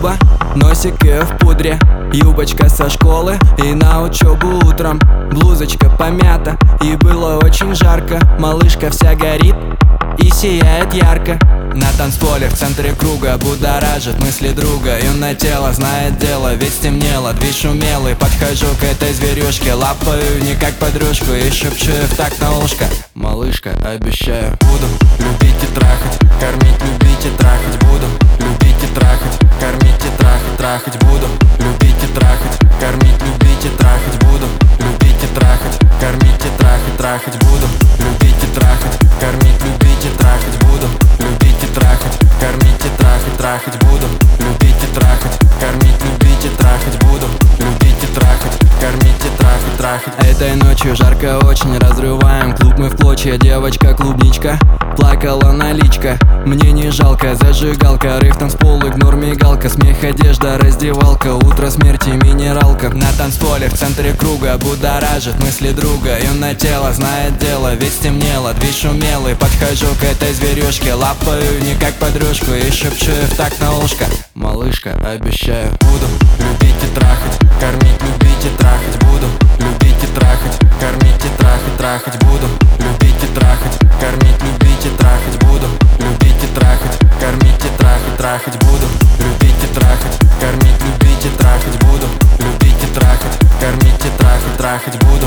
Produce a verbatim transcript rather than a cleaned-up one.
клуба, носики в пудре, юбочка со школы и на учебу утром. Блузочка помята и было очень жарко. Малышка вся горит и сияет ярко. На танцполе в центре круга будоражит мысли друга. Юное тело знает дело, ведь стемнело, движ умелый. Подхожу к этой зверюшке, лапаю не как подружку и шепчу ей в такт на ушко: малышка, обещаю, буду любить и трахать, кормить, любить и трахать. Буду любить и трахать, кормить и трахать, трахать. Буду любить и трахать, кормить, любить и трахать. Буду любить и трахать, кормить и трахать, трахать. Буду любить и трахать, кормить, любить и трахать. Буду любить и трахать, кормить и трахать, трахать. Буду любить и трахать, кормить, любить и трахать. Буду любить и трахать, кормить и трахать, трахать. Этой ночью жарко очень, разрываем клуб мы в клочья. Девочка клубничка, плакала наличка, мне не жалко. Зажигалка, рейв, танцпол, игнор, мигалка, смех, одежда, раздевалка, утро смерти, минералка. На танцполе в центре круга будоражит мысли друга. Юное тело знает дело, ведь стемнело, движ умелый. Подхожу к этой зверюшке, лапаю не как подружку и шепчу ей в такт на ушко: малышка, обещаю, буду любить и трахать, кормить, любить и трахать. Буду любить и трахать, кормить и трахать, трахать. Буду любить и трахать, кормить, любить и трахать. Буду любить и трахать, кормить и трахать, трахать. Буду любить и трахать, кормить, любить и трахать. Буду любить и трахать, кормить и трахать, трахать. Буду